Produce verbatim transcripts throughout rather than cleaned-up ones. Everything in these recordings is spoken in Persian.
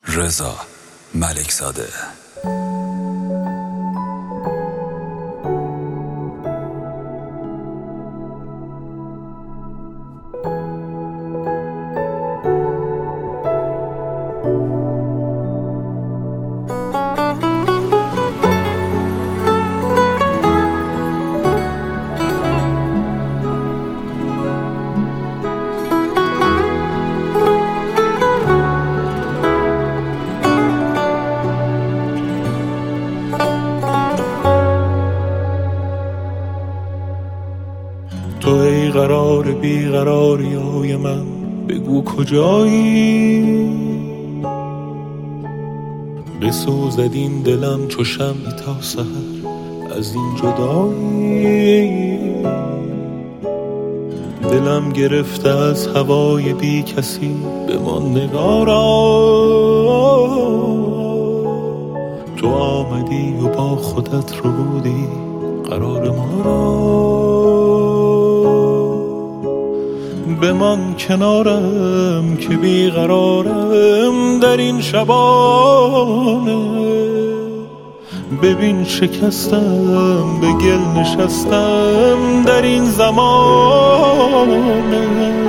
رضا ملکزاده. تو ای قرار بیقراریای من، بگو کجایی؟ بسوزد این دلم چو شمعی تا سحر از این جدایی. دلم گرفته از هوای بی کسی، بمان نگارا. تو آمدی و با خودت رو بودی قرار ما را. بمان کنارم که بیقرارم در این شبانه. ببین شکستم، به گل نشستم در این زمانه.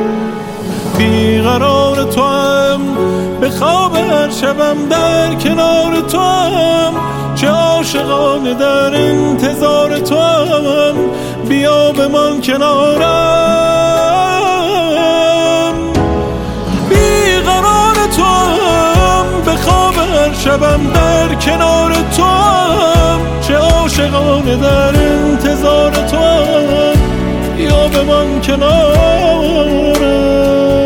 بیقرار تو هم، به خواب هر شبم در کنار تو هم. چه عاشقانه در انتظار تو هم، بیا بمان کنارم. شبم در کنار تو هم، چه عاشقانه در انتظار تو هم. یا بمان کنارم.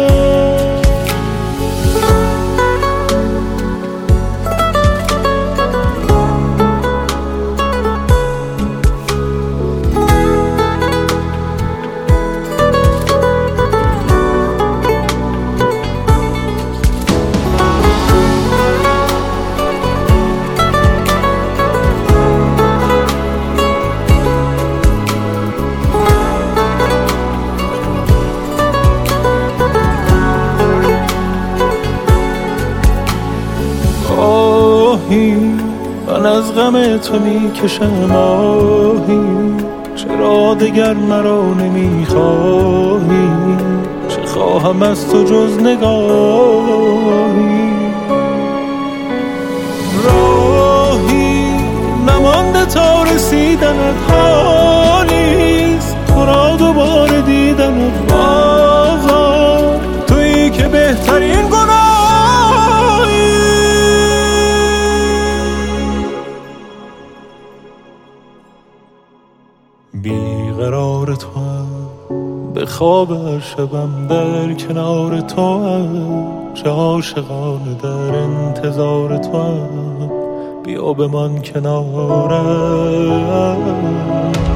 من از غم تو می کشم آهی، چرا دگر مرا نمی خواهی؟ چه خواهم از تو جز نگاهی؟ راهی نمانده تا رسیدنت، حالیست تو را دوباره دیدنت. آقا تویی که بهترین گناهی. بیقرار تو هم، به خواب هر شبم در کنار تو هم. چه عاشقانه در انتظار تو هم، بیا بمان کنارم.